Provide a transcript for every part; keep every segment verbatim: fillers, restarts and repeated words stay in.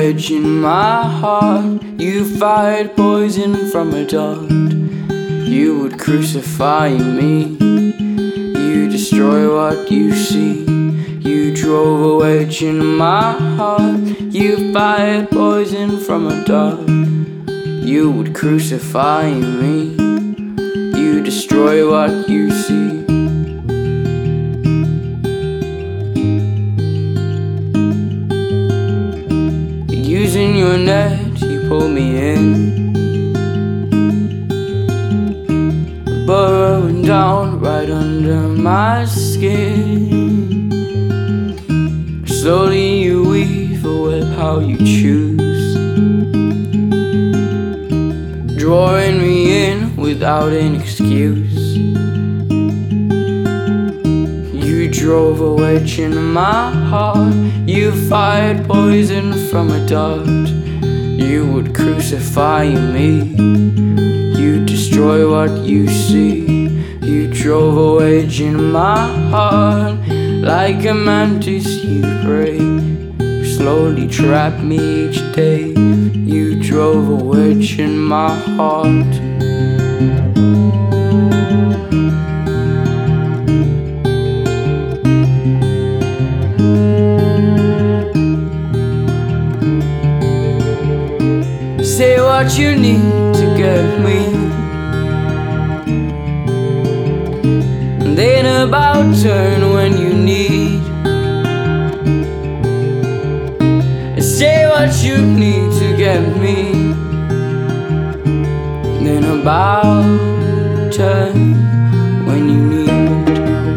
wedge in my heart. You fired poison from a dart. You would crucify me. You destroy what you see. You drove a wedge in my heart. You fired poison from a dart. You would crucify me. You destroy what you see. Using your net, you pull me in, burrowing down right under my skin. Slowly you weave a web how you choose, drawing me in without an excuse. You drove a wedge in my heart. You fired poison from a dart. You would crucify me. You destroy what you see. You drove a wedge in my heart. Like a mantis you prey. You slowly trap me each day. You drove a wedge in my heart. Say what you need to get me, and then about turn when you need. Say what you need to get me, and then about turn when you need.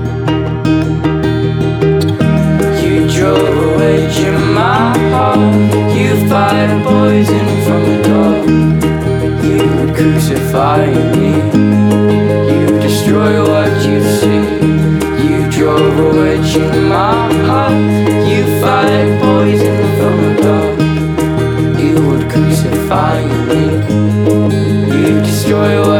You drove a wedge in my heart. You fired poison from a dart. You would crucify me. You destroy what you see. You drove a wedge in my heart. You fired poison from a dart. You would crucify me. You destroy what